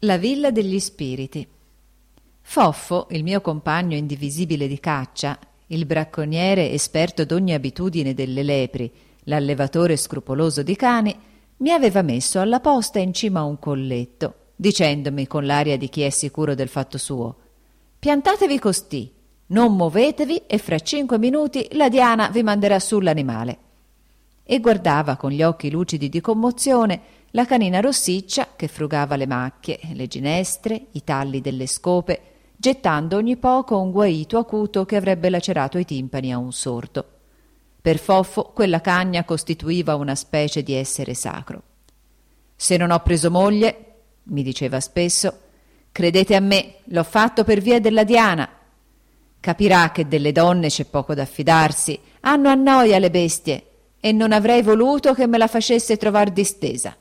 La villa degli spiriti. Foffo, il mio compagno indivisibile di caccia, il bracconiere esperto d'ogni abitudine delle lepri, l'allevatore scrupoloso di cani, mi aveva messo alla posta in cima a un colletto, dicendomi con l'aria di chi è sicuro del fatto suo: «Piantatevi costì, non muovetevi e fra 5 minuti la Diana vi manderà su l'animale». E guardava con gli occhi lucidi di commozione la canina rossiccia che frugava le macchie, le ginestre, i talli delle scope, gettando ogni poco un guaito acuto che avrebbe lacerato i timpani a un sordo. Per Foffo quella cagna costituiva una specie di essere sacro. «Se non ho preso moglie», mi diceva spesso, «credete a me, l'ho fatto per via della Diana. Capirà che delle donne c'è poco da fidarsi, hanno a noia le bestie, e non avrei voluto che me la facesse trovar distesa».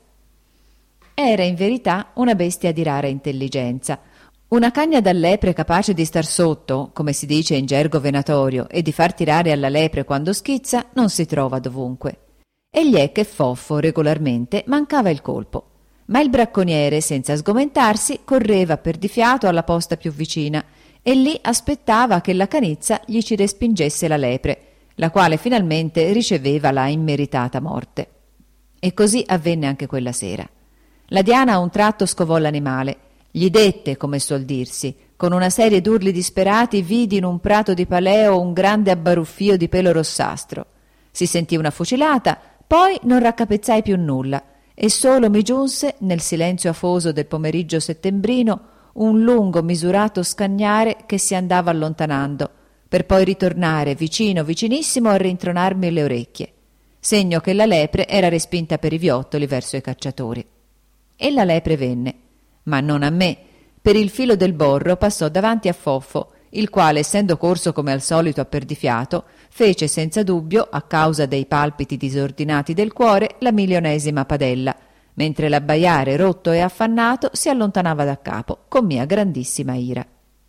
Era in verità una bestia di rara intelligenza, una cagna da lepre capace di star sotto, come si dice in gergo venatorio, e di far tirare alla lepre quando schizza, non si trova dovunque. Egli è che Foffo regolarmente mancava il colpo, ma il bracconiere, senza sgomentarsi, correva per di fiato alla posta più vicina e lì aspettava che la canizza gli ci respingesse la lepre, la quale finalmente riceveva la immeritata morte. E così avvenne anche quella sera. La Diana a un tratto scovò l'animale, gli dette, come suol dirsi, con una serie d'urli disperati vidi in un prato di paleo un grande abbaruffio di pelo rossastro. Si sentì una fucilata, poi non raccapezzai più nulla, e solo mi giunse, nel silenzio afoso del pomeriggio settembrino, un lungo misurato scagnare che si andava allontanando, per poi ritornare vicino, vicinissimo a rintronarmi le orecchie, segno che la lepre era respinta per i viottoli verso i cacciatori. E la lepre venne, ma non a me. Per il filo del borro passò davanti a Foffo, il quale, essendo corso come al solito a perdifiato, fece senza dubbio, a causa dei palpiti disordinati del cuore, la 1.000ª padella, mentre l'abbaiare rotto e affannato si allontanava da capo, con mia grandissima ira.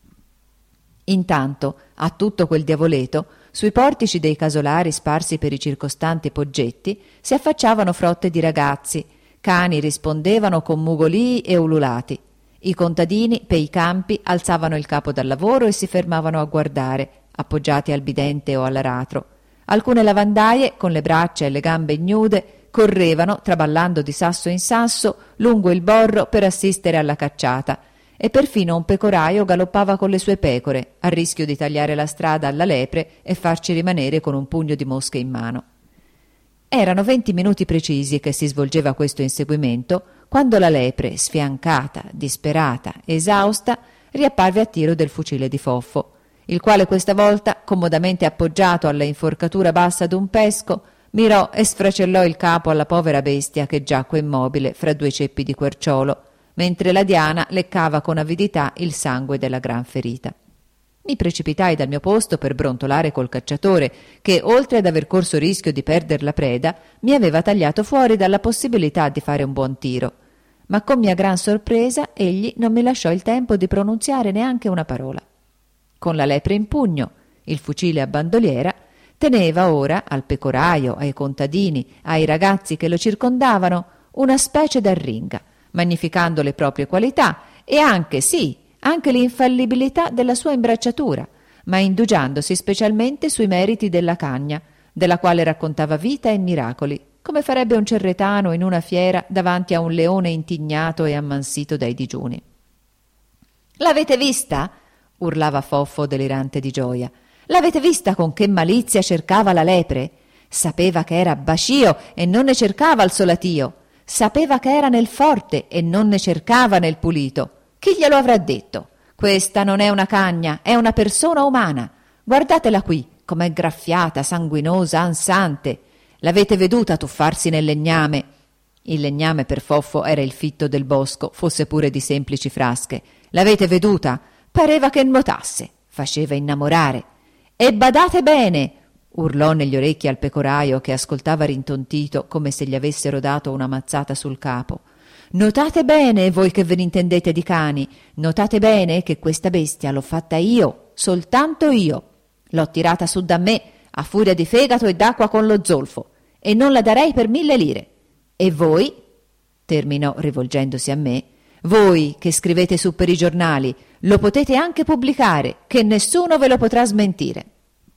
Intanto, a tutto quel diavoleto, sui portici dei casolari sparsi per i circostanti poggetti, si affacciavano frotte di ragazzi. Cani rispondevano con mugolii e ululati. I contadini, pei campi, alzavano il capo dal lavoro e si fermavano a guardare, appoggiati al bidente o all'aratro. Alcune lavandaie, con le braccia e le gambe ignude, correvano, traballando di sasso in sasso, lungo il borro per assistere alla cacciata, e perfino un pecoraio galoppava con le sue pecore, a rischio di tagliare la strada alla lepre e farci rimanere con un pugno di mosche in mano. Erano 20 minuti precisi che si svolgeva questo inseguimento, quando la lepre, sfiancata, disperata, esausta, riapparve a tiro del fucile di Foffo, il quale questa volta, comodamente appoggiato alla inforcatura bassa d'un pesco, mirò e sfracellò il capo alla povera bestia che giacque immobile fra 2 ceppi di querciolo, mentre la Diana leccava con avidità il sangue della gran ferita. Mi precipitai dal mio posto per brontolare col cacciatore che, oltre ad aver corso rischio di perder la preda, mi aveva tagliato fuori dalla possibilità di fare un buon tiro. Ma con mia gran sorpresa egli non mi lasciò il tempo di pronunziare neanche una parola. Con la lepre in pugno, il fucile a bandoliera, teneva ora al pecoraio, ai contadini, ai ragazzi che lo circondavano, una specie d'arringa, magnificando le proprie qualità e anche l'infallibilità della sua imbracciatura, ma indugiandosi specialmente sui meriti della cagna, della quale raccontava vita e miracoli, come farebbe un cerretano in una fiera davanti a un leone intignato e ammansito dai digiuni. «L'avete vista?» urlava Foffo delirante di gioia. «L'avete vista con che malizia cercava la lepre? Sapeva che era Bacio e non ne cercava il solatio. Sapeva che era nel forte e non ne cercava nel pulito. Chi glielo avrà detto? Questa non è una cagna, è una persona umana. Guardatela qui, com'è graffiata, sanguinosa, ansante. L'avete veduta tuffarsi nel legname?» Il legname per Foffo era il fitto del bosco, fosse pure di semplici frasche. «L'avete veduta? Pareva che nuotasse, faceva innamorare. E badate bene!» urlò negli orecchi al pecoraio che ascoltava rintontito come se gli avessero dato una mazzata sul capo. «Notate bene, voi che ve ne intendete di cani, notate bene che questa bestia l'ho fatta io, soltanto io. L'ho tirata su da me, a furia di fegato e d'acqua con lo zolfo, e non la darei per 1000 lire. E voi», terminò rivolgendosi a me, Voi che scrivete su per i giornali, lo potete anche pubblicare, che nessuno ve lo potrà smentire.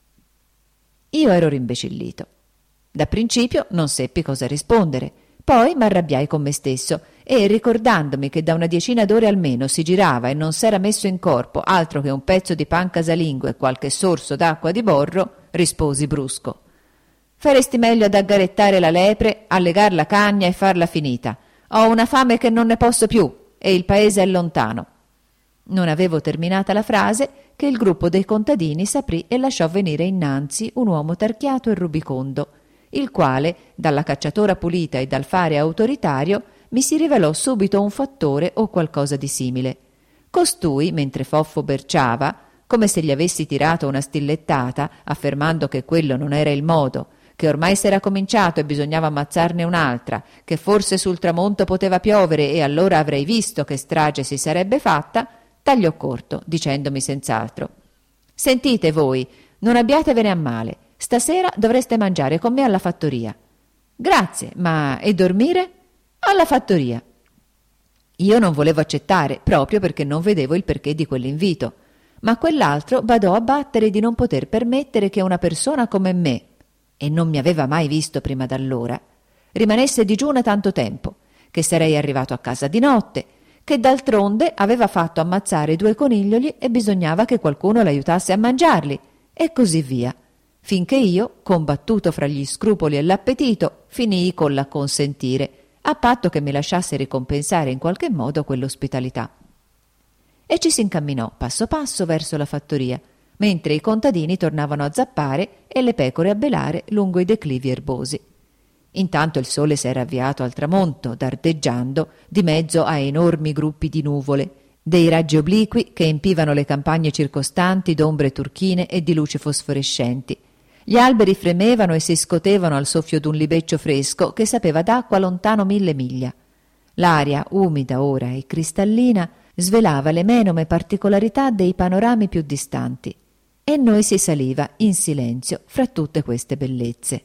Io ero rimbecillito. Da principio non seppi cosa rispondere. Poi m'arrabbiai con me stesso e, ricordandomi che da una decina d'ore almeno si girava e non s'era messo in corpo altro che un pezzo di pan casalingo e qualche sorso d'acqua di borro, risposi brusco: faresti meglio ad aggarettare la lepre, a legar la cagna e farla finita. Ho una fame che non ne posso più e il paese è lontano. Non avevo terminata la frase che il gruppo dei contadini s'aprì e lasciò venire innanzi un uomo tarchiato e rubicondo, il quale, dalla cacciatora pulita e dal fare autoritario, mi si rivelò subito un fattore o qualcosa di simile. Costui, mentre Foffo berciava, come se gli avessi tirato una stillettata, affermando che quello non era il modo, che ormai s'era cominciato e bisognava ammazzarne un'altra, che forse sul tramonto poteva piovere e allora avrei visto che strage si sarebbe fatta, tagliò corto, dicendomi senz'altro: «Sentite voi, non abbiatevene a male. Stasera dovreste mangiare con me alla fattoria». «Grazie, ma e dormire?» «Alla fattoria». Io non volevo accettare, proprio perché non vedevo il perché di quell'invito, ma quell'altro badò a battere di non poter permettere che una persona come me, e non mi aveva mai visto prima d'allora, rimanesse digiuna tanto tempo, che sarei arrivato a casa di notte, che d'altronde aveva fatto ammazzare 2 coniglioli e bisognava che qualcuno l'aiutasse a mangiarli, e così via, finché io, combattuto fra gli scrupoli e l'appetito, finii con l'acconsentire, a patto che mi lasciasse ricompensare in qualche modo quell'ospitalità. E ci si incamminò passo passo verso la fattoria, mentre i contadini tornavano a zappare e le pecore a belare lungo i declivi erbosi. Intanto il sole s'era avviato al tramonto, dardeggiando di mezzo a enormi gruppi di nuvole, dei raggi obliqui che empivano le campagne circostanti d'ombre turchine e di luci fosforescenti. Gli alberi fremevano e si scotevano al soffio d'un libeccio fresco che sapeva d'acqua lontano 1000 miglia. L'aria, umida ora e cristallina, svelava le menome particolarità dei panorami più distanti, e noi si saliva in silenzio fra tutte queste bellezze.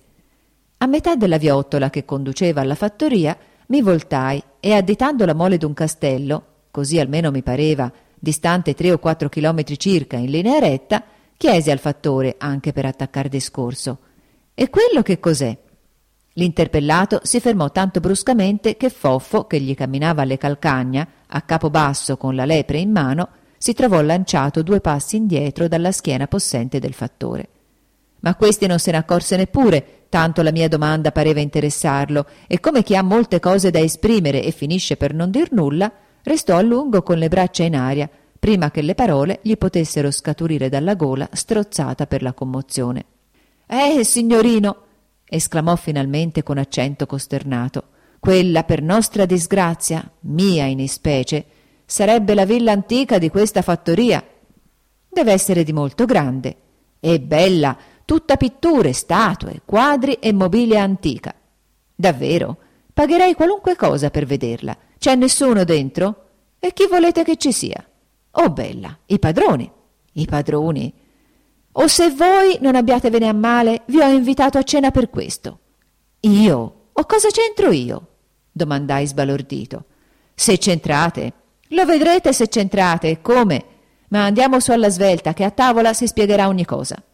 A metà della viottola che conduceva alla fattoria mi voltai e, additando la mole d'un castello, così almeno mi pareva, distante 3 o 4 chilometri circa in linea retta, chiesi al fattore, anche per attaccar discorso: «E quello che cos'è?» L'interpellato si fermò tanto bruscamente che Foffo, che gli camminava alle calcagna, a capo basso con la lepre in mano, si trovò lanciato 2 passi indietro dalla schiena possente del fattore. Ma questi non se ne accorse neppure, tanto la mia domanda pareva interessarlo, e come chi ha molte cose da esprimere e finisce per non dir nulla, restò a lungo con le braccia in aria, prima che le parole gli potessero scaturire dalla gola strozzata per la commozione. Signorino!» esclamò finalmente con accento costernato. «Quella, per nostra disgrazia, mia in ispecie, sarebbe la villa antica di questa fattoria. Deve essere di molto grande. È bella, tutta pitture, statue, quadri e mobilia antica. Davvero? Pagherei qualunque cosa per vederla. C'è nessuno dentro? E chi volete che ci sia? Oh bella, i padroni. I padroni? O se voi non abbiatevene a male, vi ho invitato a cena per questo». «Io? O cosa c'entro io?» domandai sbalordito. «Se c'entrate. Lo vedrete se c'entrate e come. Ma andiamo su alla svelta, che a tavola si spiegherà ogni cosa».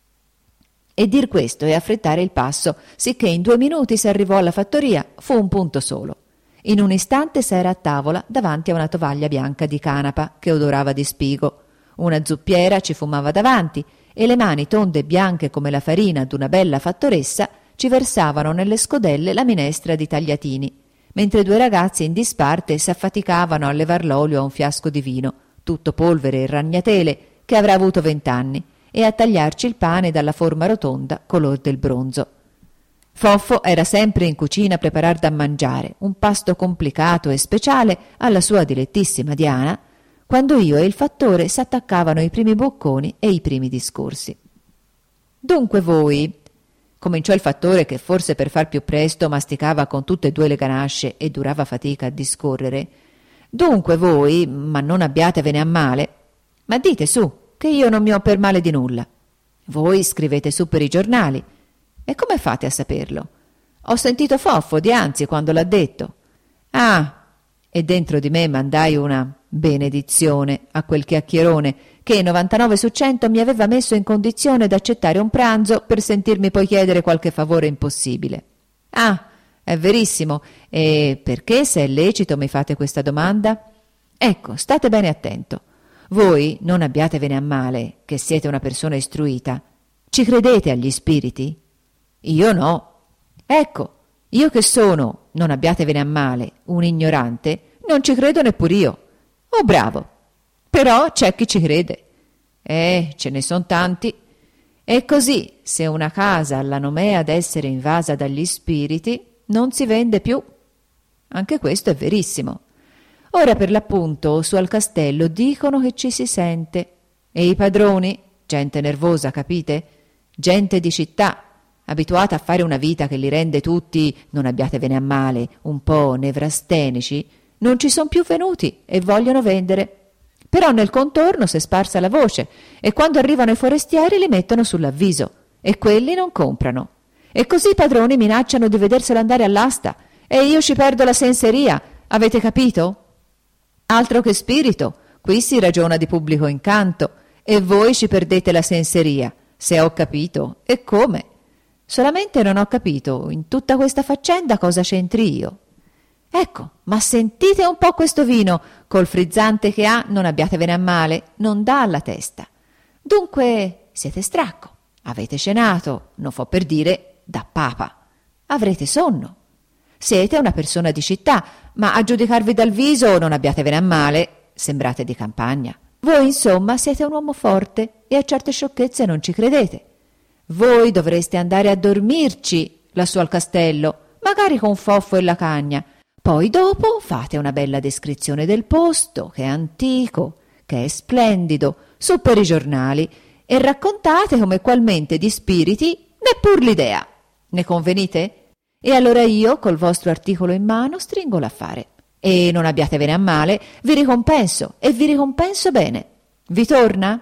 E dir questo e affrettare il passo, sicché in 2 minuti si arrivò alla fattoria, fu un punto solo. In un istante s'era a tavola davanti a una tovaglia bianca di canapa che odorava di spigo. Una zuppiera ci fumava davanti e le mani tonde e bianche come la farina d'una bella fattoressa ci versavano nelle scodelle la minestra di tagliatini, mentre 2 ragazzi in disparte s'affaticavano a levar l'olio a un fiasco di vino, tutto polvere e ragnatele, che avrà avuto 20 anni, e a tagliarci il pane dalla forma rotonda color del bronzo. Foffo era sempre in cucina a preparar da mangiare, un pasto complicato e speciale alla sua dilettissima Diana, quando io e il fattore s'attaccavano i primi bocconi e i primi discorsi. «Dunque voi», cominciò il fattore, che forse per far più presto masticava con tutte e 2 le ganasce e durava fatica a discorrere, «dunque voi, ma non abbiatevene a male, ma dite su, che io non mi ho per male di nulla. Voi scrivete su per i giornali. E come fate a saperlo? Ho sentito Foffo dianzi quando l'ha detto». «Ah, e dentro di me mandai una benedizione a quel chiacchierone che 99 su 100 mi aveva messo in condizione d'accettare un pranzo per sentirmi poi chiedere qualche favore impossibile. Ah, è verissimo. E perché, se è lecito, mi fate questa domanda? Ecco, state bene attento. Voi non abbiatevene a male, che siete una persona istruita. Ci credete agli spiriti? Io no. Ecco, io che sono, non abbiatevene a male, un ignorante, non ci credo neppur io. Oh, bravo. Però c'è chi ci crede. Ce ne son tanti. E così, se una casa ha la nomea d'essere invasa dagli spiriti, non si vende più. Anche questo è verissimo. Ora, per l'appunto, su al castello dicono che ci si sente. E i padroni, gente nervosa, capite? Gente di città, abituata a fare una vita che li rende tutti, non abbiatevene a male, un po' nevrastenici, non ci son più venuti e vogliono vendere. Però nel contorno s'è sparsa la voce e quando arrivano i forestieri li mettono sull'avviso e quelli non comprano. E così i padroni minacciano di vederselo andare all'asta e io ci perdo la senseria, avete capito? Altro che spirito, qui si ragiona di pubblico incanto e voi ci perdete la senseria, se ho capito, e come? Solamente non ho capito in tutta questa faccenda cosa c'entri io. Ecco, ma sentite un po' questo vino, col frizzante che ha non abbiatevene a male, non dà alla testa. Dunque siete stracco, avete cenato, non fo per dire da papa, avrete sonno. Siete una persona di città, ma a giudicarvi dal viso non abbiatevene a male, sembrate di campagna. Voi, insomma, siete un uomo forte e a certe sciocchezze non ci credete. Voi dovreste andare a dormirci lassù al castello, magari con Foffo e la cagna. Poi dopo fate una bella descrizione del posto, che è antico, che è splendido, su per i giornali, e raccontate come qualmente di spiriti neppur l'idea. Ne convenite? E allora io, col vostro articolo in mano, stringo l'affare. E non abbiatevene a male, vi ricompenso, e vi ricompenso bene. Vi torna?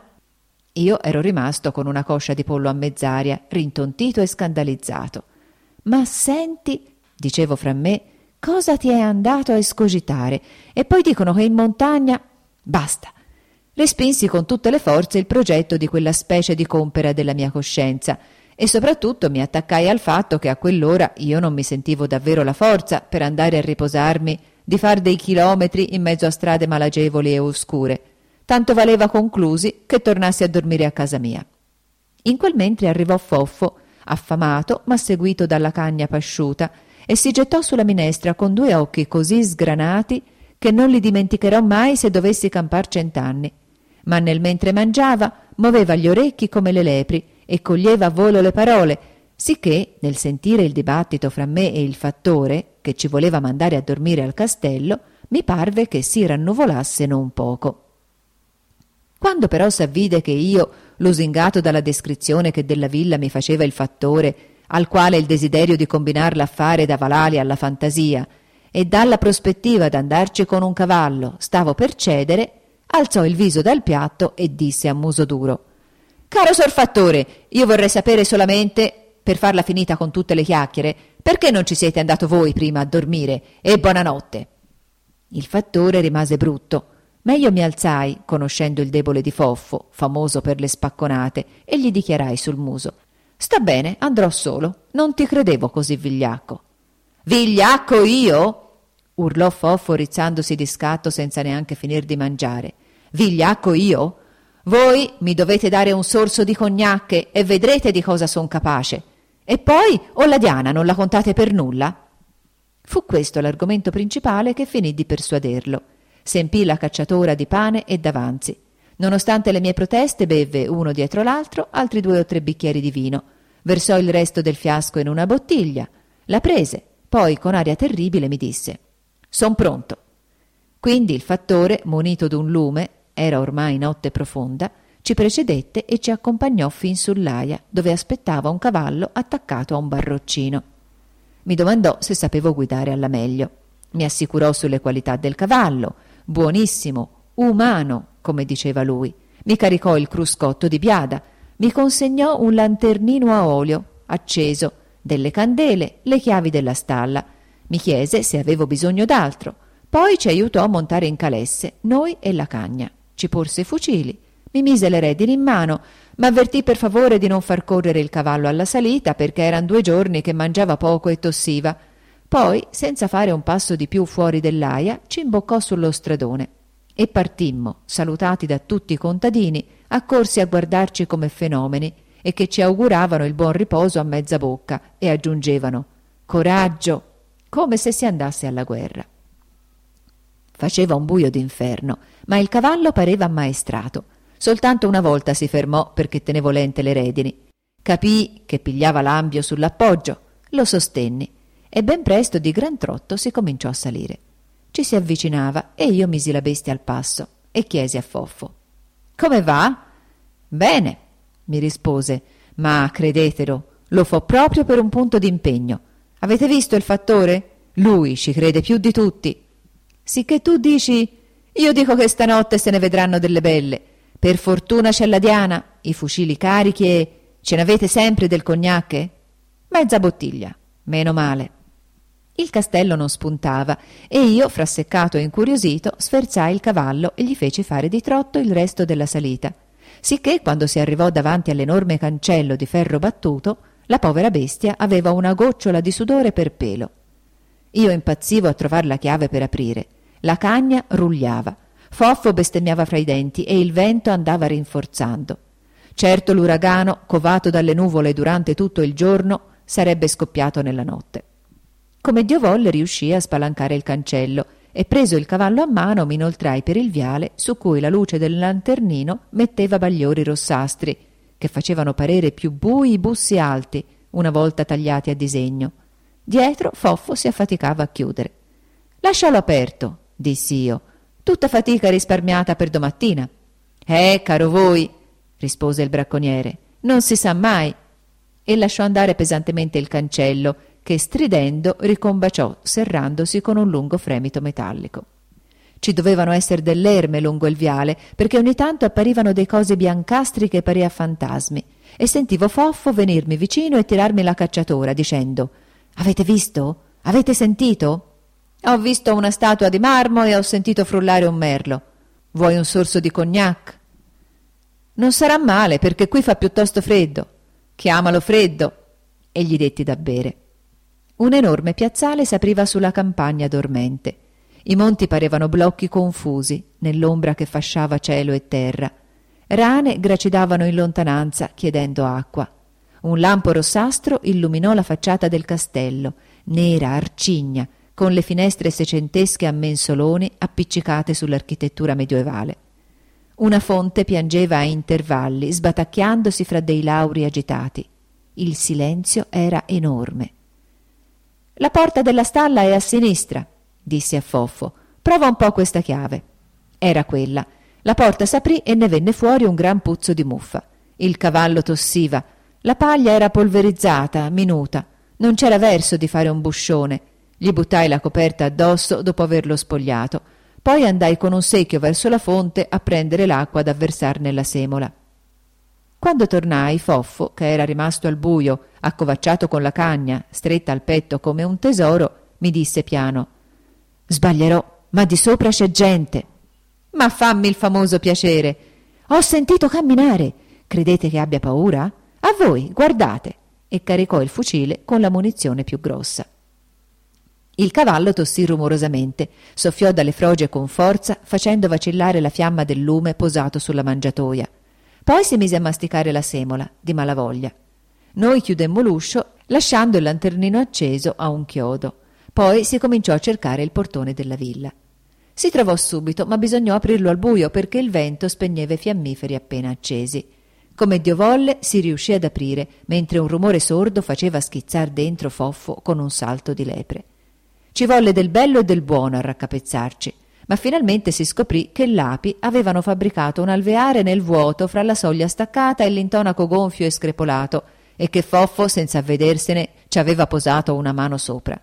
Io ero rimasto con una coscia di pollo a mezz'aria, rintontito e scandalizzato. Ma senti, dicevo fra me, cosa ti è andato a escogitare? E poi dicono che in montagna... Basta. Respinsi con tutte le forze il progetto di quella specie di compera della mia coscienza e soprattutto mi attaccai al fatto che a quell'ora io non mi sentivo davvero la forza per andare a riposarmi di far dei chilometri in mezzo a strade malagevoli e oscure. Tanto valeva, conclusi, che tornassi a dormire a casa mia. In quel mentre arrivò Foffo, affamato ma seguito dalla cagna pasciuta, e si gettò sulla minestra con 2 occhi così sgranati che non li dimenticherò mai se dovessi campar 100 anni. Ma nel mentre mangiava muoveva gli orecchi come le lepri e coglieva a volo le parole, sicché, nel sentire il dibattito fra me e il fattore, che ci voleva mandare a dormire al castello, mi parve che si rannuvolasse non poco. Quando però s'avvide che io, lusingato dalla descrizione che della villa mi faceva il fattore, al quale il desiderio di combinar l'affare dava l'ali alla fantasia, e dalla prospettiva d'andarci con un cavallo stavo per cedere, alzò il viso dal piatto e disse a muso duro: «Caro sor Fattore, io vorrei sapere solamente, per farla finita con tutte le chiacchiere, perché non ci siete andato voi prima a dormire, e buonanotte». Il fattore rimase brutto, ma io mi alzai, conoscendo il debole di Foffo, famoso per le spacconate, e gli dichiarai sul muso: «Sta bene, andrò solo, non ti credevo così vigliacco». «Vigliacco io?» urlò Foffo rizzandosi di scatto senza neanche finir di mangiare. «Vigliacco io? Voi mi dovete dare un sorso di cognacche e vedrete di cosa son capace. E poi, o la Diana non la contate per nulla?» Fu questo l'argomento principale che finì di persuaderlo. S'empì la cacciatora di pane e d'avanzi. Nonostante le mie proteste, bevve uno dietro l'altro altri 2 o 3 bicchieri di vino, versò il resto del fiasco in una bottiglia, la prese, poi con aria terribile mi disse: «Son pronto». Quindi il fattore, munito d'un lume, era ormai notte profonda, ci precedette e ci accompagnò fin sull'aia, dove aspettava un cavallo attaccato a un barroccino. Mi domandò se sapevo guidare alla meglio. Mi assicurò sulle qualità del cavallo, buonissimo, umano, come diceva lui. Mi caricò il cruscotto di biada, mi consegnò un lanternino a olio, acceso, delle candele, le chiavi della stalla. Mi chiese se avevo bisogno d'altro. Poi ci aiutò a montare in calesse, noi e la cagna. Ci porse i fucili, mi mise le redini in mano, m'avvertì per favore di non far correre il cavallo alla salita perché eran 2 giorni che mangiava poco e tossiva. Poi, senza fare un passo di più fuori dell'aia, ci imboccò sullo stradone. E partimmo, salutati da tutti i contadini, accorsi a guardarci come fenomeni e che ci auguravano il buon riposo a mezza bocca e aggiungevano «Coraggio!», come se si andasse alla guerra. Faceva un buio d'inferno, ma il cavallo pareva ammaestrato. Soltanto una volta si fermò perché tenevo lente le redini. Capii che pigliava l'ambio sull'appoggio, lo sostenni e ben presto di gran trotto si cominciò a salire. Ci si avvicinava e io misi la bestia al passo e chiesi a Foffo: «Come va?» «Bene», mi rispose, «ma credetelo, lo fo proprio per un punto d'impegno. Avete visto il fattore? Lui ci crede più di tutti. Sicché tu dici, io dico che stanotte se ne vedranno delle belle. Per fortuna c'è la Diana, i fucili carichi e... ce n'avete sempre del cognac? Mezza bottiglia, meno male». Il castello non spuntava e io, frasseccato e incuriosito, sferzai il cavallo e gli feci fare di trotto il resto della salita, sicché quando si arrivò davanti all'enorme cancello di ferro battuto, la povera bestia aveva una gocciola di sudore per pelo. Io impazzivo a trovar la chiave per aprire. La cagna rugliava, Foffo bestemmiava fra i denti e il vento andava rinforzando. Certo l'uragano, covato dalle nuvole durante tutto il giorno, sarebbe scoppiato nella notte. Come Dio volle riuscii a spalancare il cancello e preso il cavallo a mano m'inoltrai per il viale su cui la luce del lanternino metteva bagliori rossastri che facevano parere più bui i bussi alti una volta tagliati a disegno. Dietro Foffo si affaticava a chiudere. «Lascialo aperto», dissi io, «tutta fatica risparmiata per domattina». Caro voi», rispose il bracconiere, «non si sa mai», e lasciò andare pesantemente il cancello che stridendo ricombaciò serrandosi con un lungo fremito metallico. Ci dovevano essere dell'erme lungo il viale perché ogni tanto apparivano dei cosi biancastri che parea fantasmi e sentivo Foffo venirmi vicino e tirarmi la cacciatora dicendo: «Avete visto? Avete sentito?» «Ho visto una statua di marmo e ho sentito frullare un merlo. Vuoi un sorso di cognac?» «Non sarà male perché qui fa piuttosto freddo». «Chiamalo freddo», e gli detti da bere. Un enorme piazzale s'apriva sulla campagna dormente. I monti parevano blocchi confusi nell'ombra che fasciava cielo e terra. Rane gracidavano in lontananza chiedendo acqua. Un lampo rossastro illuminò la facciata del castello, nera, arcigna, con le finestre secentesche a mensoloni appiccicate sull'architettura medioevale. Una fonte piangeva a intervalli, sbatacchiandosi fra dei lauri agitati. Il silenzio era enorme. «La porta della stalla è a sinistra», dissi a Foffo. «Prova un po' questa chiave». Era quella. La porta s'aprì e ne venne fuori un gran puzzo di muffa. Il cavallo tossiva. La paglia era polverizzata, minuta. Non c'era verso di fare un buscione. Gli buttai la coperta addosso dopo averlo spogliato. Poi andai con un secchio verso la fonte a prendere l'acqua da versar nella semola. Quando tornai, Foffo, che era rimasto al buio, accovacciato con la cagna, stretta al petto come un tesoro, mi disse piano: «Sbaglierò, ma di sopra c'è gente». «Ma fammi il famoso piacere». «Ho sentito camminare. Credete che abbia paura? A voi, guardate». E caricò il fucile con la munizione più grossa. Il cavallo tossì rumorosamente, soffiò dalle froge con forza, facendo vacillare la fiamma del lume posato sulla mangiatoia. Poi si mise a masticare la semola, di malavoglia. Noi chiudemmo l'uscio, lasciando il lanternino acceso a un chiodo. Poi si cominciò a cercare il portone della villa. Si trovò subito, ma bisognò aprirlo al buio perché il vento spegneva i fiammiferi appena accesi. Come Dio volle, si riuscì ad aprire, mentre un rumore sordo faceva schizzar dentro Foffo con un salto di lepre. Ci volle del bello e del buono a raccapezzarci, ma finalmente si scoprì che l'api avevano fabbricato un alveare nel vuoto fra la soglia staccata e l'intonaco gonfio e screpolato, e che Foffo, senza avvedersene, ci aveva posato una mano sopra.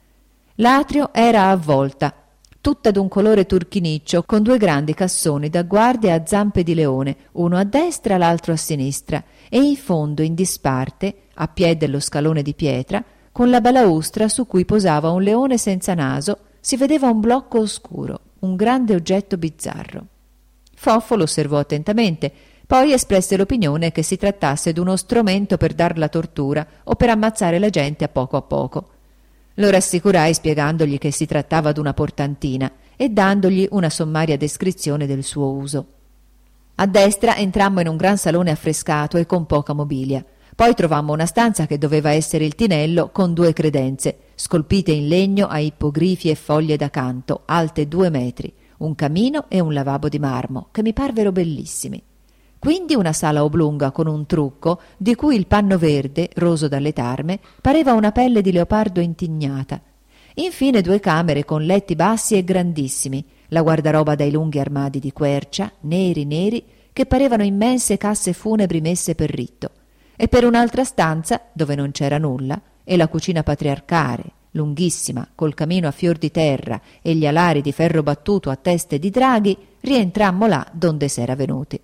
L'atrio era a volta, tutta d'un colore turchiniccio, con 2 grandi cassoni da guardia a zampe di leone, uno a destra l'altro a sinistra, e in fondo, in disparte, a piè dello scalone di pietra, con la balaustra su cui posava un leone senza naso si vedeva un blocco oscuro, un grande oggetto bizzarro. Foffo lo osservò attentamente, poi espresse l'opinione che si trattasse d'uno strumento per dar la tortura o per ammazzare la gente a poco. Lo rassicurai spiegandogli che si trattava d'una portantina e dandogli una sommaria descrizione del suo uso. A destra entrammo in un gran salone affrescato e con poca mobilia. Poi trovammo una stanza che doveva essere il tinello con 2 credenze, scolpite in legno a ippogrifi e foglie da canto, alte 2 metri, un camino e un lavabo di marmo, che mi parvero bellissimi. Quindi una sala oblunga con un trucco, di cui il panno verde, roso dalle tarme, pareva una pelle di leopardo intignata. Infine 2 camere con letti bassi e grandissimi, la guardaroba dai lunghi armadi di quercia, neri, che parevano immense casse funebri messe per ritto. E per un'altra stanza, dove non c'era nulla, e la cucina patriarcale, lunghissima, col camino a fior di terra e gli alari di ferro battuto a teste di draghi, rientrammo là donde s'era venuti.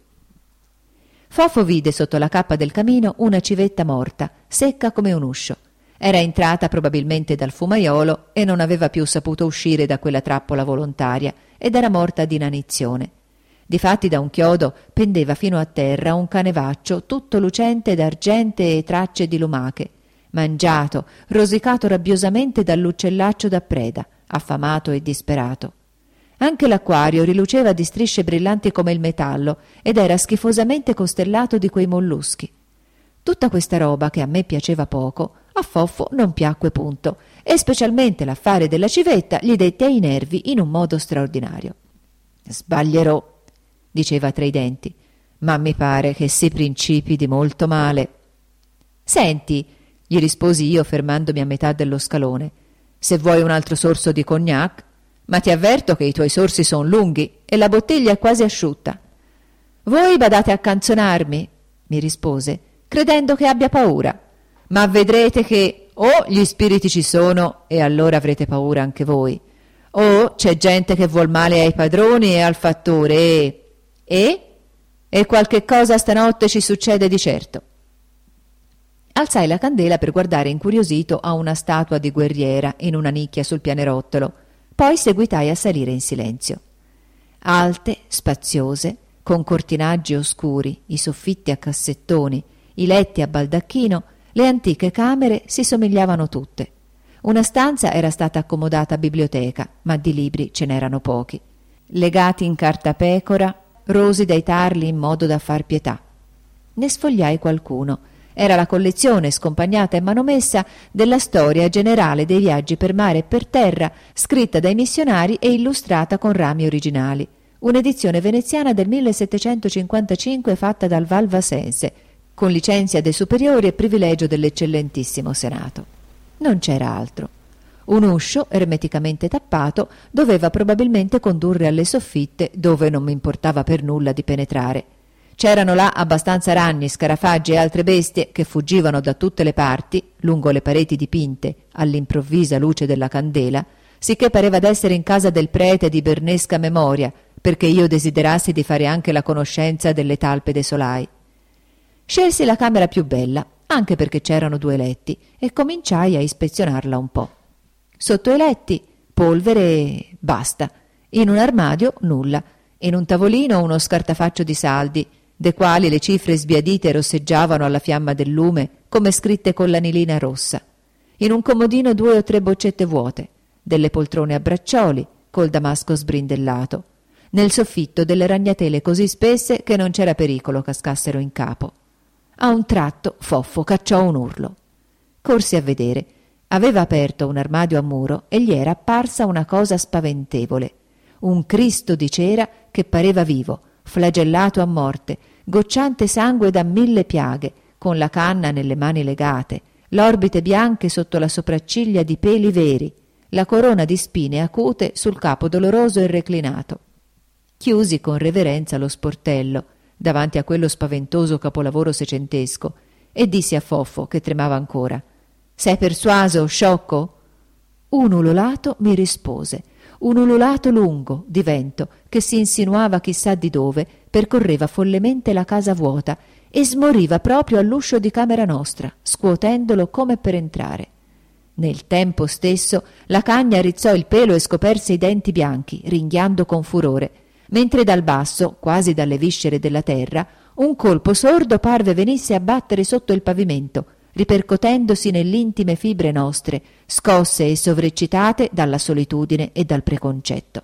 Fofo vide sotto la cappa del camino una civetta morta, secca come un uscio. Era entrata probabilmente dal fumaiolo e non aveva più saputo uscire da quella trappola volontaria ed era morta di inanizione. Difatti da un chiodo pendeva fino a terra un canevaccio tutto lucente d'argente e tracce di lumache, mangiato, rosicato rabbiosamente dall'uccellaccio da preda, affamato e disperato. Anche l'acquario riluceva di strisce brillanti come il metallo ed era schifosamente costellato di quei molluschi. Tutta questa roba, che a me piaceva poco, a Foffo non piacque punto, e specialmente l'affare della civetta gli dette ai nervi in un modo straordinario. «Sbaglierò», diceva tra i denti, «ma mi pare che si principi di molto male». «Senti», gli risposi io fermandomi a metà dello scalone, «se vuoi un altro sorso di cognac, ma ti avverto che i tuoi sorsi son lunghi e la bottiglia è quasi asciutta». «Voi badate a canzonarmi», mi rispose, credendo che abbia paura, «ma vedrete che o gli spiriti ci sono e allora avrete paura anche voi, o c'è gente che vuol male ai padroni e al fattore e qualche cosa stanotte ci succede di certo». Alzai la candela per guardare incuriosito a una statua di guerriera in una nicchia sul pianerottolo, poi seguitai a salire in silenzio. Alte, spaziose, con cortinaggi oscuri, i soffitti a cassettoni, i letti a baldacchino, le antiche camere si somigliavano tutte. Una stanza era stata accomodata a biblioteca, ma di libri ce n'erano pochi, legati in cartapecora, rosi dai tarli in modo da far pietà. Ne sfogliai qualcuno. Era la collezione, scompagnata e manomessa, della storia generale dei viaggi per mare e per terra, scritta dai missionari e illustrata con rami originali. Un'edizione veneziana del 1755 fatta dal Valvasense, con licenzia dei superiori e privilegio dell'eccellentissimo Senato. Non c'era altro. Un uscio, ermeticamente tappato, doveva probabilmente condurre alle soffitte, dove non mi importava per nulla di penetrare. C'erano là abbastanza ranni, scarafaggi e altre bestie che fuggivano da tutte le parti, lungo le pareti dipinte, all'improvvisa luce della candela, sicché pareva d'essere in casa del prete di bernesca memoria, perché io desiderassi di fare anche la conoscenza delle talpe dei solai. Scelsi la camera più bella, anche perché c'erano 2 letti, e cominciai a ispezionarla un po'. Sotto i letti, polvere e basta. In un armadio, nulla. In un tavolino uno scartafaccio di saldi, dei quali le cifre sbiadite rosseggiavano alla fiamma del lume, come scritte con l'anilina rossa. In un comodino 2 o 3 boccette vuote, delle poltrone a braccioli, col damasco sbrindellato. Nel soffitto delle ragnatele così spesse che non c'era pericolo cascassero in capo. A un tratto Foffo cacciò un urlo. Corsi a vedere. Aveva aperto un armadio a muro e gli era apparsa una cosa spaventevole. Un Cristo di cera che pareva vivo, flagellato a morte, gocciante sangue da 1000 piaghe, con la canna nelle mani legate, l'orbite bianche sotto la sopracciglia di peli veri, la corona di spine acute sul capo doloroso e reclinato. Chiusi con reverenza lo sportello davanti a quello spaventoso capolavoro secentesco e dissi a Foffo, che tremava ancora: «Sei persuaso, sciocco?» Un ululato mi rispose, un ululato lungo, di vento, che si insinuava chissà di dove, percorreva follemente la casa vuota e smoriva proprio all'uscio di camera nostra, scuotendolo come per entrare. Nel tempo stesso la cagna rizzò il pelo e scoperse i denti bianchi, ringhiando con furore, mentre dal basso, quasi dalle viscere della terra, un colpo sordo parve venisse a battere sotto il pavimento, ripercotendosi nell'intime fibre nostre, scosse e sovreccitate dalla solitudine e dal preconcetto.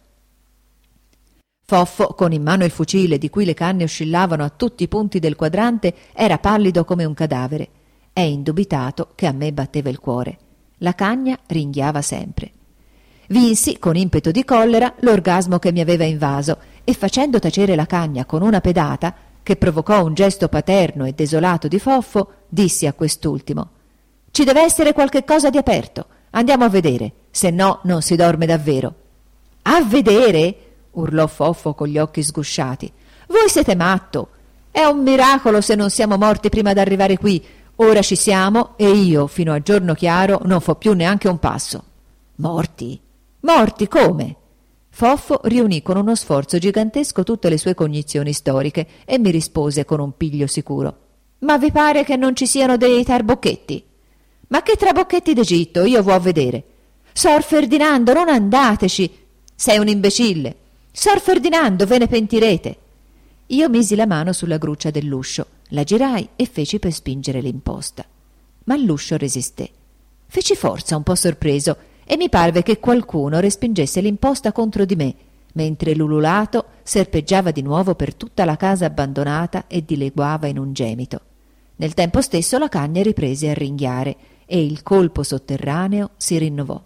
Foffo, con in mano il fucile di cui le canne oscillavano a tutti i punti del quadrante, era pallido come un cadavere. È indubitato che a me batteva il cuore. La cagna ringhiava sempre. Vinsi, con impeto di collera, l'orgasmo che mi aveva invaso e, facendo tacere la cagna con una pedata, che provocò un gesto paterno e desolato di Foffo, dissi a quest'ultimo: «Ci deve essere qualche cosa di aperto. Andiamo a vedere, se no non si dorme davvero». «A vedere?» urlò Foffo con gli occhi sgusciati. «Voi siete matto! È un miracolo se non siamo morti prima d'arrivare qui. Ora ci siamo e io, fino a giorno chiaro, non fo più neanche un passo». «Morti? Morti come?» Foffo riunì con uno sforzo gigantesco tutte le sue cognizioni storiche e mi rispose con un piglio sicuro: «Ma vi pare che non ci siano dei trabocchetti?» «Ma che trabocchetti d'Egitto? Io vo' a vedere». «Sor Ferdinando, non andateci!» «Sei un imbecille!» «Sor Ferdinando, ve ne pentirete!» Io misi la mano sulla gruccia dell'uscio, la girai e feci per spingere l'imposta. Ma l'uscio resisté. Feci forza, un po' sorpreso, e mi parve che qualcuno respingesse l'imposta contro di me, mentre l'ululato serpeggiava di nuovo per tutta la casa abbandonata e dileguava in un gemito. Nel tempo stesso la cagna riprese a ringhiare e il colpo sotterraneo si rinnovò.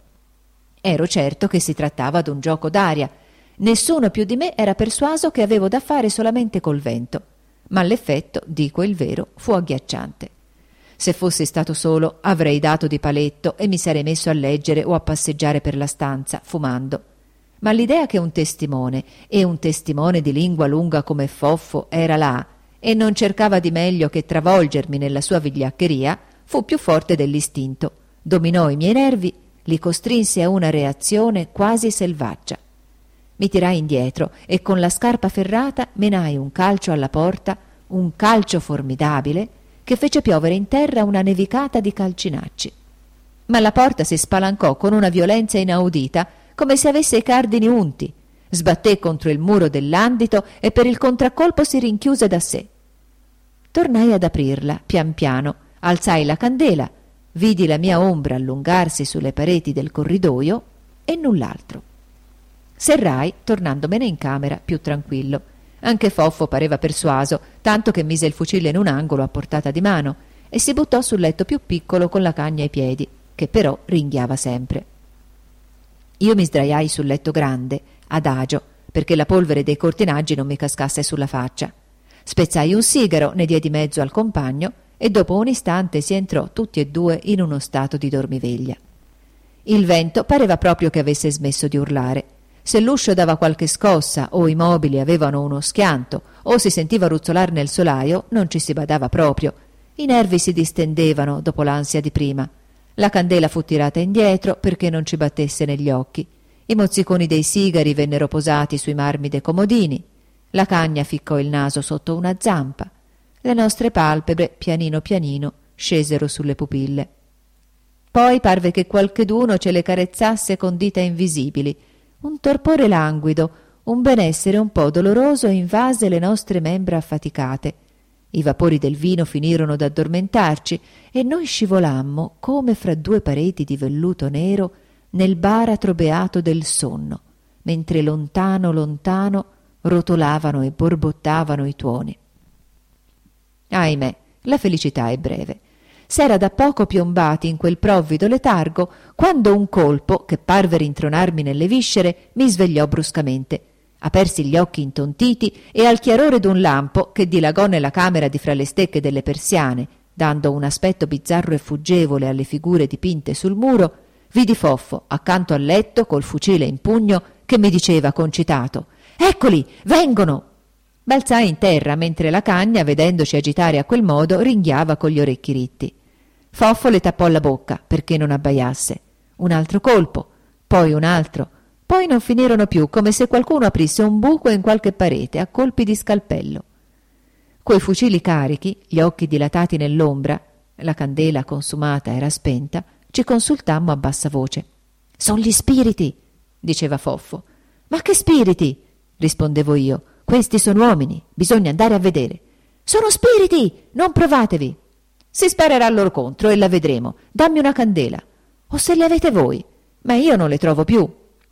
Ero certo che si trattava d'un gioco d'aria. Nessuno più di me era persuaso che avevo da fare solamente col vento, ma l'effetto, dico il vero, fu agghiacciante. Se fossi stato solo avrei dato di paletto e mi sarei messo a leggere o a passeggiare per la stanza, fumando. Ma l'idea che un testimone, e un testimone di lingua lunga come Foffo, era là e non cercava di meglio che travolgermi nella sua vigliaccheria, fu più forte dell'istinto, dominò i miei nervi, li costrinse a una reazione quasi selvaggia. Mi tirai indietro e con la scarpa ferrata menai un calcio alla porta, un calcio formidabile che fece piovere in terra una nevicata di calcinacci. Ma la porta si spalancò con una violenza inaudita, come se avesse i cardini unti, sbatté contro il muro dell'andito e per il contraccolpo si rinchiuse da sé. Tornai ad aprirla, pian piano, alzai la candela, vidi la mia ombra allungarsi sulle pareti del corridoio e null'altro. Serrai, tornandomene in camera più tranquillo. Anche Foffo pareva persuaso, tanto che mise il fucile in un angolo a portata di mano e si buttò sul letto più piccolo con la cagna ai piedi, che però ringhiava sempre. Io mi sdraiai sul letto grande, adagio, perché la polvere dei cortinaggi non mi cascasse sulla faccia. Spezzai un sigaro, ne diedi mezzo al compagno e dopo un istante si entrò tutti e due in uno stato di dormiveglia. Il vento pareva proprio che avesse smesso di urlare. Se l'uscio dava qualche scossa o i mobili avevano uno schianto o si sentiva ruzzolar nel solaio, non ci si badava proprio. I nervi si distendevano dopo l'ansia di prima. La candela fu tirata indietro perché non ci battesse negli occhi. I mozziconi dei sigari vennero posati sui marmi dei comodini. La cagna ficcò il naso sotto una zampa. Le nostre palpebre, pianino pianino, scesero sulle pupille. Poi parve che qualcheduno ce le carezzasse con dita invisibili. Un torpore languido, un benessere un po' doloroso invase le nostre membra affaticate. I vapori del vino finirono d'addormentarci e noi scivolammo come fra due pareti di velluto nero nel baratro beato del sonno, mentre lontano lontano rotolavano e borbottavano i tuoni. Ahimè, la felicità è breve. S'era da poco piombati in quel provvido letargo quando un colpo, che parve rintronarmi nelle viscere, mi svegliò bruscamente. Apersi gli occhi intontiti e al chiarore d'un lampo che dilagò nella camera di fra le stecche delle persiane, dando un aspetto bizzarro e fuggevole alle figure dipinte sul muro, vidi Foffo accanto al letto col fucile in pugno che mi diceva concitato: «Eccoli, vengono!» Balzai in terra mentre la cagna, vedendoci agitare a quel modo, ringhiava con gli orecchi ritti. Foffo le tappò la bocca perché non abbaiasse. Un altro colpo, poi un altro, poi non finirono più, come se qualcuno aprisse un buco in qualche parete a colpi di scalpello. Coi fucili carichi, gli occhi dilatati nell'ombra, la candela consumata era spenta, Ci consultammo a bassa voce. «Son gli spiriti!» diceva Foffo. «Ma che spiriti?» rispondevo io. «Questi sono uomini, bisogna andare a vedere». «Sono spiriti! Non provatevi!» «Si sparerà loro contro e la vedremo. Dammi una candela». «O se le avete voi, ma io non le trovo più».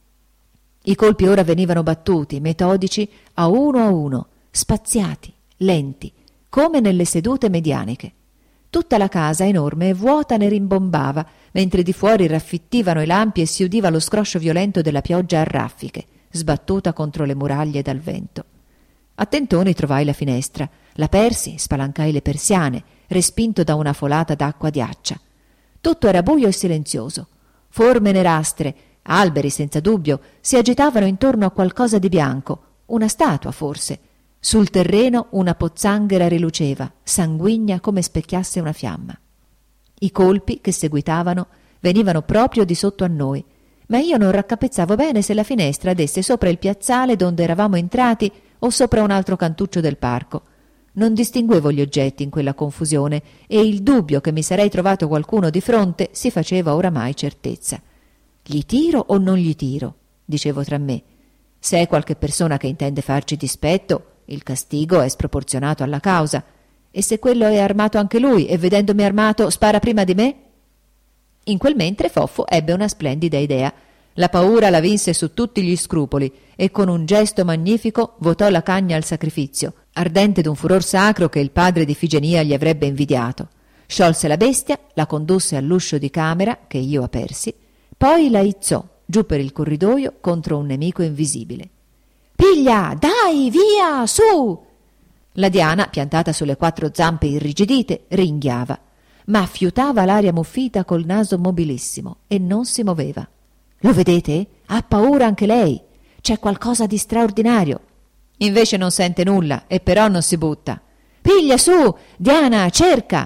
I colpi ora venivano battuti, metodici, a uno, spaziati, lenti, come nelle sedute medianiche. Tutta la casa enorme e vuota ne rimbombava, mentre di fuori raffittivano i lampi e si udiva lo scroscio violento della pioggia a raffiche, sbattuta contro le muraglie dal vento. A tentoni trovai la finestra, l'apersi, spalancai le persiane, respinto da una folata d'acqua ghiaccia. Tutto era buio e silenzioso. Forme nerastre, alberi senza dubbio, si agitavano intorno a qualcosa di bianco, una statua forse. Sul terreno una pozzanghera riluceva, sanguigna come specchiasse una fiamma. I colpi che seguitavano venivano proprio di sotto a noi, ma io non raccapezzavo bene se la finestra desse sopra il piazzale donde eravamo entrati o sopra un altro cantuccio del parco. Non distinguevo gli oggetti in quella confusione e il dubbio che mi sarei trovato qualcuno di fronte si faceva oramai certezza. «Gli tiro o non gli tiro?» dicevo tra me. «Se è qualche persona che intende farci dispetto, il castigo è sproporzionato alla causa. E se quello è armato anche lui e vedendomi armato spara prima di me?» In quel mentre Foffo ebbe una splendida idea. La paura la vinse su tutti gli scrupoli e con un gesto magnifico votò la cagna al sacrificio, ardente d'un furor sacro che il padre di Ifigenia gli avrebbe invidiato. Sciolse la bestia, la condusse all'uscio di camera, che io apersi, poi la izzò giù per il corridoio contro un nemico invisibile. «Piglia! Dai, via, su!» La diana, piantata sulle 4 zampe irrigidite, ringhiava, ma fiutava l'aria muffita col naso mobilissimo e non si muoveva. «Lo vedete? Ha paura anche lei. C'è qualcosa di straordinario». Invece non sente nulla e però non si butta. «Piglia, su! Diana, cerca!»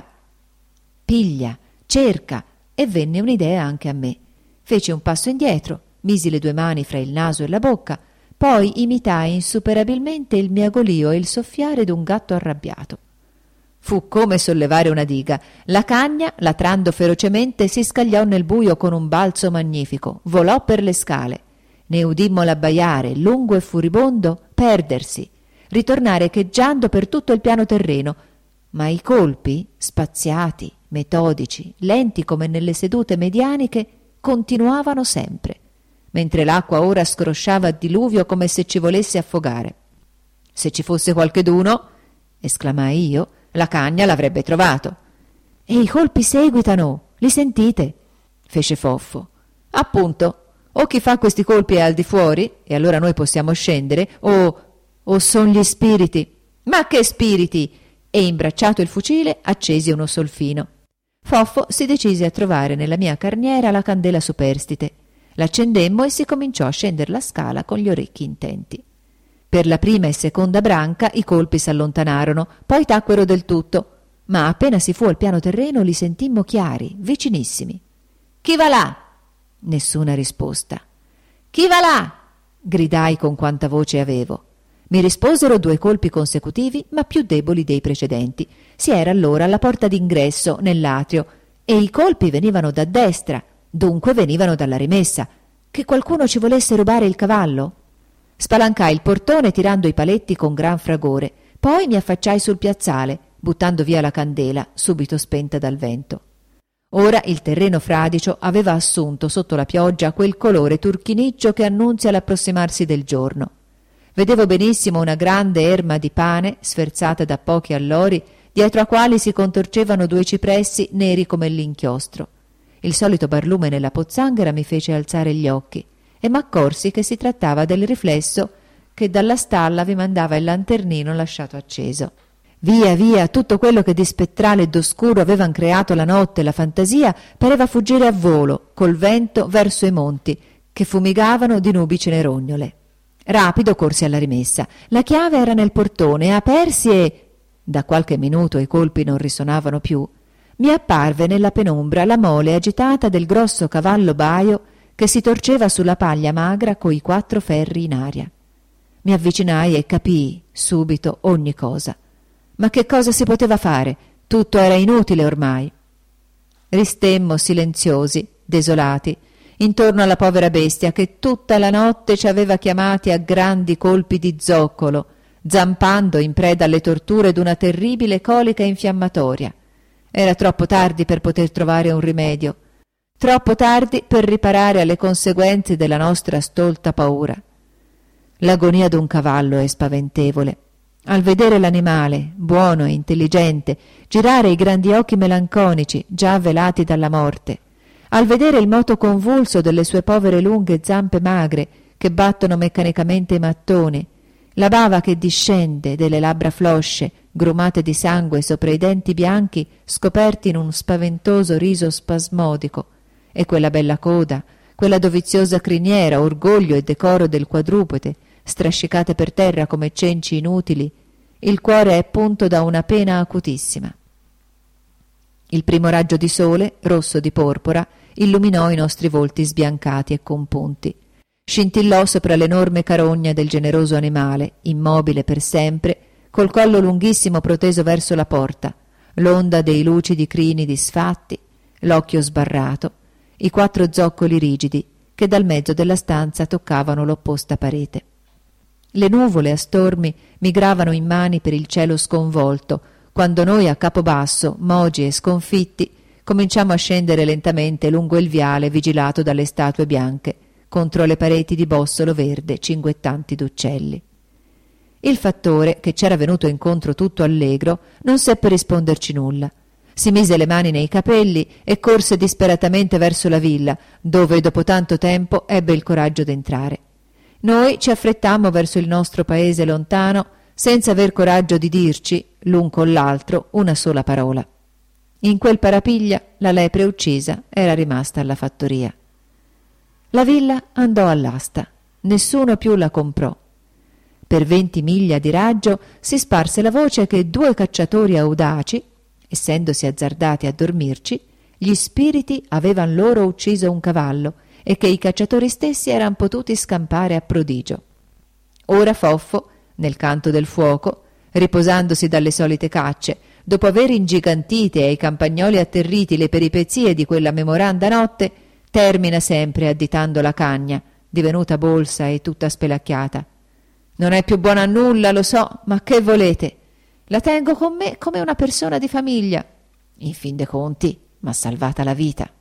Piglia, cerca, e venne un'idea anche a me. Feci un passo indietro, misi le 2 mani fra il naso e la bocca, poi imitai insuperabilmente il miagolio e il soffiare d'un gatto arrabbiato. Fu come sollevare una diga. La cagna, latrando ferocemente, si scagliò nel buio con un balzo magnifico, volò per le scale. Ne udimmo l'abbaiare, lungo e furibondo, perdersi, ritornare echeggiando per tutto il piano terreno, ma i colpi, spaziati, metodici, lenti come nelle sedute medianiche, continuavano sempre, mentre l'acqua ora scrosciava a diluvio come se ci volesse affogare. «Se ci fosse qualcheduno», esclamai io, «la cagna l'avrebbe trovato». «E i colpi seguitano, li sentite?» fece Foffo. «Appunto, o chi fa questi colpi è al di fuori, e allora noi possiamo scendere, o son gli spiriti». «Ma che spiriti!» E imbracciato il fucile accesi uno solfino. Foffo si decise a trovare nella mia carniera la candela superstite. L'accendemmo e si cominciò a scender la scala con gli orecchi intenti. Per la prima e seconda branca i colpi s'allontanarono, poi tacquero del tutto, ma appena si fu al piano terreno li sentimmo chiari, vicinissimi. «Chi va là?» Nessuna risposta. «Chi va là?» gridai con quanta voce avevo. Mi risposero 2 colpi consecutivi, ma più deboli dei precedenti. Si era allora alla porta d'ingresso, nell'atrio, e i colpi venivano da destra, dunque venivano dalla rimessa. Che qualcuno ci volesse rubare il cavallo? Spalancai il portone tirando i paletti con gran fragore, poi mi affacciai sul piazzale, buttando via la candela, subito spenta dal vento. Ora il terreno fradicio aveva assunto sotto la pioggia quel colore turchiniccio che annunzia l'approssimarsi del giorno. Vedevo benissimo una grande erma di pane, sferzata da pochi allori, dietro a quali si contorcevano 2 cipressi neri come l'inchiostro. Il solito barlume nella pozzanghera mi fece alzare gli occhi e m'accorsi che si trattava del riflesso che dalla stalla vi mandava il lanternino lasciato acceso. Via, via, tutto quello che di spettrale e d'oscuro avevan creato la notte e la fantasia pareva fuggire a volo, col vento, verso i monti, che fumigavano di nubi cenerognole. Rapido corsi alla rimessa. La chiave era nel portone, apersi e, da qualche minuto i colpi non risonavano più, mi apparve nella penombra la mole agitata del grosso cavallo baio che si torceva sulla paglia magra coi 4 ferri in aria. Mi avvicinai e capii subito ogni cosa. Ma che cosa si poteva fare? Tutto era inutile ormai. Ristemmo silenziosi, desolati, intorno alla povera bestia che tutta la notte ci aveva chiamati a grandi colpi di zoccolo, zampando in preda alle torture d'una terribile colica infiammatoria. Era troppo tardi per poter trovare un rimedio, troppo tardi per riparare alle conseguenze della nostra stolta paura. L'agonia d'un cavallo è spaventevole. Al vedere l'animale, buono e intelligente, girare i grandi occhi melanconici, già velati dalla morte, al vedere il moto convulso delle sue povere lunghe zampe magre che battono meccanicamente i mattoni, la bava che discende delle labbra flosce, grumate di sangue sopra i denti bianchi scoperti in un spaventoso riso spasmodico, e quella bella coda, quella doviziosa criniera, orgoglio e decoro del quadrupede, strascicate per terra come cenci inutili, il cuore è punto da una pena acutissima. Il primo raggio di sole, rosso di porpora, illuminò i nostri volti sbiancati e compunti. Scintillò sopra l'enorme carogna del generoso animale, immobile per sempre, col collo lunghissimo proteso verso la porta, l'onda dei lucidi crini disfatti, l'occhio sbarrato, i 4 zoccoli rigidi che dal mezzo della stanza toccavano l'opposta parete. Le nuvole a stormi migravano immani per il cielo sconvolto, quando noi a capo basso, mogi e sconfitti, cominciamo a scendere lentamente lungo il viale vigilato dalle statue bianche, contro le pareti di bossolo verde cinguettanti d'uccelli. Il fattore, che c'era venuto incontro tutto allegro, non seppe risponderci nulla. Si mise le mani nei capelli e corse disperatamente verso la villa, dove dopo tanto tempo ebbe il coraggio d'entrare. Noi ci affrettammo verso il nostro paese lontano, senza aver coraggio di dirci, l'un con l'altro, una sola parola. In quel parapiglia la lepre uccisa era rimasta alla fattoria. La villa andò all'asta, nessuno più la comprò. Per 20 miglia di raggio si sparse la voce che 2 cacciatori audaci, essendosi azzardati a dormirci, gli spiriti avevan loro ucciso un cavallo e che i cacciatori stessi eran potuti scampare a prodigio. Ora Foffo, nel canto del fuoco, riposandosi dalle solite cacce, dopo aver ingigantite ai campagnoli atterriti le peripezie di quella memoranda notte, termina sempre additando la cagna, divenuta bolsa e tutta spelacchiata. Non è più buona a nulla, lo so, ma che volete? La tengo con me come una persona di famiglia. In fin dei conti m'ha salvata la vita.